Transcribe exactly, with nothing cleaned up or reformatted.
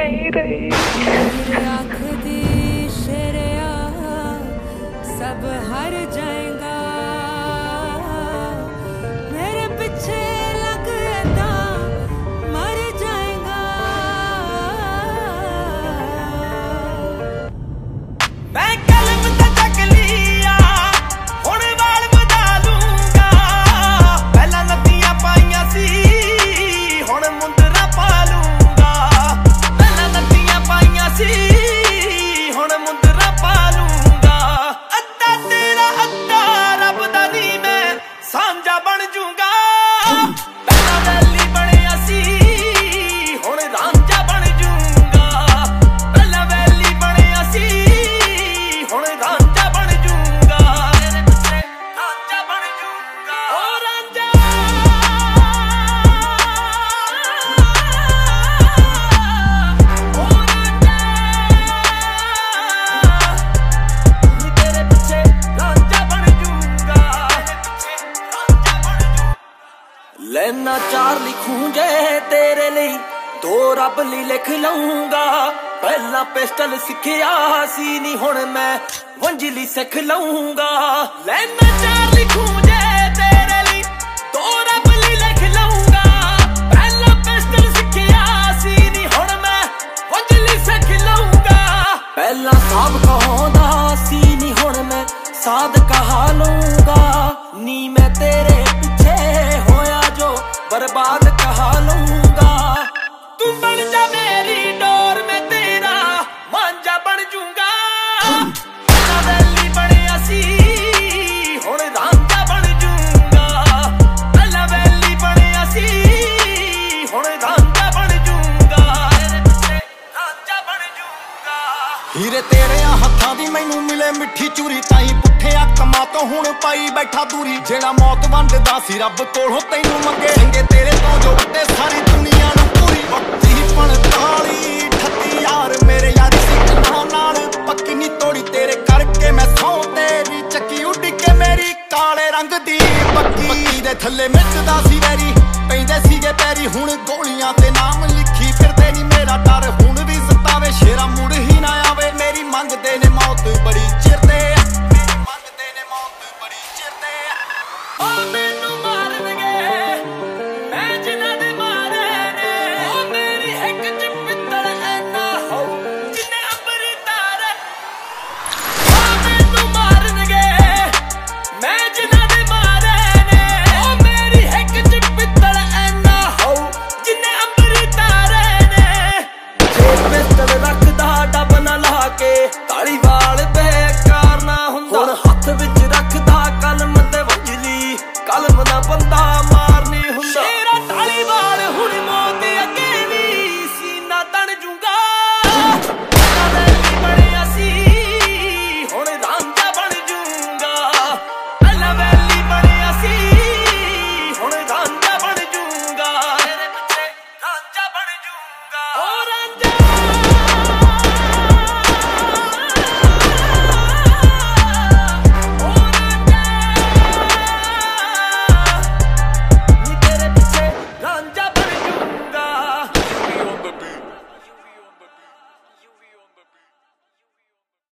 नहीं रही। आँख दी शेरिया सब हर जाएगा, मेरे पीछे लग दा मर जाएगा। मैं कलम तो तक लिया हुण वाल बदा लूंगा, पहला नदियां पाइया सी हुण मुंदरा पा लूंगा, पहला नदियां पाइया सी हुण मुंदरा पा लूंगा। अद्धा तेरा अद्धा रब दा नी मैं सांझा बन जूंगा, पहला वैली बनिया सी हुण रांझा बन जूंगा, पहला वैली बनिया सी हुण रांझा बन जूंगा, तेरे पिछे रांझा बन जूंगा। ओ रांझा ओ रांझा नी तेरे पिछे रांझा बन जूंगा, तेरे पिछे रांझा बन जूंगा। लेना चार लिखूं जे तेरे ਲਈ दो रब ਲਈ लिख लऊंगा, पहला पिस्टल सिखिया सी नी हुण मैं वंजली सिख लऊंगा। लेना चार लिखूं जे तेरे ਲਈ दो रब ਲਈ लिख लऊंगा, पहला पिस्टल सिखिया सी नी हुण मैं वंजली सिख लऊंगा। पहला साहब कहांदा सी नी हुण मैं साध कहा लूंगा, नी मैं तेरे पीछे होया जो बर्बाद कहा लूंगा। तू बन जा मेरी डोर में तेरा मांझा बन जूंगा, पहला वैली बनिया सी हुण रांझा बन जूंगा, पहला वैली बनिया सी हुण रांझा बन जूंगा, तेरे पिछे रांझा बन जूंगा। हीरे तेरे हत्थां दी मैनू मिले मिठी चूरी, ताई पुठिया कमां तो हुण पाई बैठा दूरी, जेड़ा मौत वंडदा सी रब कोलों तैनू मंगे, चंगे तेरे तो जो वड्डे सारी दुनिया नूं पूरी।